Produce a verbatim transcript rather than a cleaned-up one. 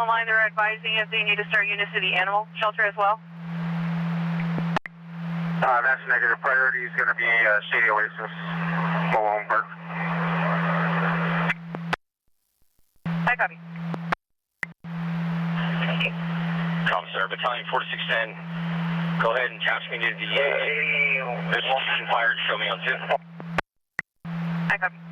line, they're advising if they need to start Unicity Animal Shelter as well. Uh, that's negative. Priority is going to be uh, Shady Oasis, Malone Park. I copy. Commissar, Battalion forty-six ten. Go ahead and task me to the uh, visual fire to show me on two. I copy.